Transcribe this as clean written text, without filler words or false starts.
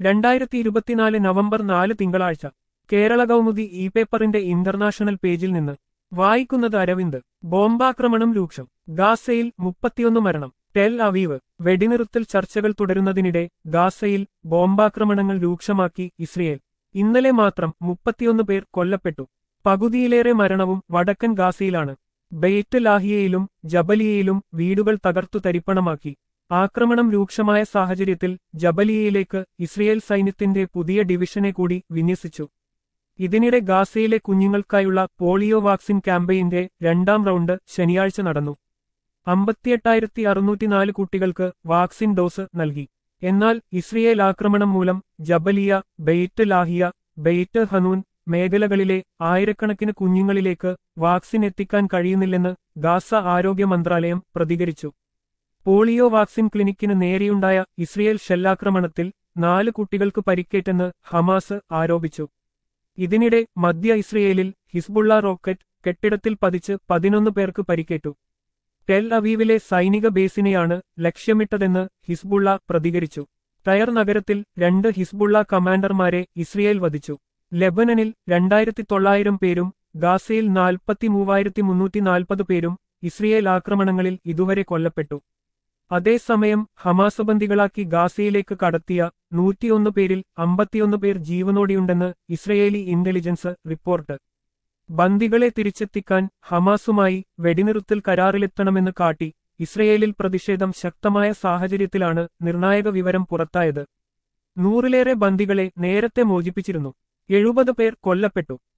2024 November 4 തിങ്കളാഴ്ച Kerala Kaumudi e പേപ്പറിന്റെ international പേജിൽ നിന്ന് വായിക്കുന്നത് അരവിന്ദ്. ബോംബാക്രമണം രൂക്ഷം. ഗാസയിൽ 31 മരണം. Tel Aviv. വെടിനിർത്തൽ ചർച്ചകൾ തുടരുന്നതിനിടെ ഗാസയിൽ ബോംബാക്രമണങ്ങൾ രൂക്ഷമാക്കി ഇസ്രയേൽ. ഇന്നലെ മാത്രം 31 പേർ കൊല്ലപ്പെട്ടു. പകുതിയിലേറെ മരണവും വടക്കൻ ഗാസയിലാണ്. ബെയ്റ്റ് ലാഹിയയിലും ജബലിയയിലും വീടുകൾ തകർത്തു തരിപ്പണമാക്കി. ആക്രമണം രൂക്ഷമായ സാഹചര്യത്തിൽ ജബലിയയിലേക്ക് ഇസ്രയേൽ സൈന്യത്തിന്റെ പുതിയ ഡിവിഷനെ കൂടി വിന്യസിച്ചു. ഇതിനിടെ ഗാസയിലെ കുഞ്ഞുങ്ങൾക്കായുള്ള പോളിയോ വാക്സിൻ ക്യാമ്പയിന്റെ 2ാം റൗണ്ട് ശനിയാഴ്ച നടന്നു. 58,604 കുട്ടികൾക്ക് വാക്സിൻ ഡോസ് നൽകി. എന്നാൽ ഇസ്രയേൽ ആക്രമണം മൂലം Jabalia, Beit Lahia, Beit Hanoun മേഖലകളിലെ ആയിരക്കണക്കിന് കുഞ്ഞുങ്ങളിലേക്ക് വാക്സിൻ എത്തിക്കാൻ കഴിയുന്നില്ലെന്ന് ഗാസ ആരോഗ്യ മന്ത്രാലയം പ്രതികരിച്ചു. പോളിയോ വാക്സിൻ ക്ലിനിക്കിന് നേരെയുണ്ടായ ഇസ്രയേൽ ഷെല്ലാക്രമണത്തിൽ 4 കുട്ടികൾക്ക് പരിക്കേറ്റെന്ന് ഹമാസ് ആരോപിച്ചു. ഇതിനിടെ മധ്യ ഇസ്രയേലിൽ ഹിസ്ബുള്ള റോക്കറ്റ് കെട്ടിടത്തിൽ പതിച്ച് 11 പേർക്ക് പരിക്കേറ്റു. ടെൽ അവീവിലെ സൈനിക ബേസിനെയാണ് ലക്ഷ്യമിട്ടതെന്ന് ഹിസ്ബുള്ള പ്രതികരിച്ചു. ടയർ നഗരത്തിൽ 2 ഹിസ്ബുള്ള കമാൻഡർമാരെ ഇസ്രയേൽ വധിച്ചു. ലെബനനിൽ 2,900 പേരും ഗാസയിൽ 43,340 പേരും ഇസ്രയേൽ ആക്രമണങ്ങളിൽ ഇതുവരെ കൊല്ലപ്പെട്ടു. അതേസമയം ഹമാസ് ബന്ദികളാക്കി ഗാസയിലേക്ക് കടത്തിയ 101 പേരിൽ 51 പേർ ജീവനോടെയുണ്ടെന്ന് ഇസ്രയേലി ഇന്റലിജൻസ് റിപ്പോർട്ട്. ബന്ദികളെ തിരിച്ചെത്തിക്കാൻ ഹമാസുമായി വെടിനിർത്തൽ കരാറിലെത്തണമെന്ന് കാട്ടി ഇസ്രയേലിൽ പ്രതിഷേധം ശക്തമായ സാഹചര്യത്തിലാണ് നിർണായക വിവരം പുറത്തായത്. 100ലേറെ ബന്ദികളെ നേരത്തെ മോചിപ്പിച്ചിരുന്നു. 70 പേർ കൊല്ലപ്പെട്ടു.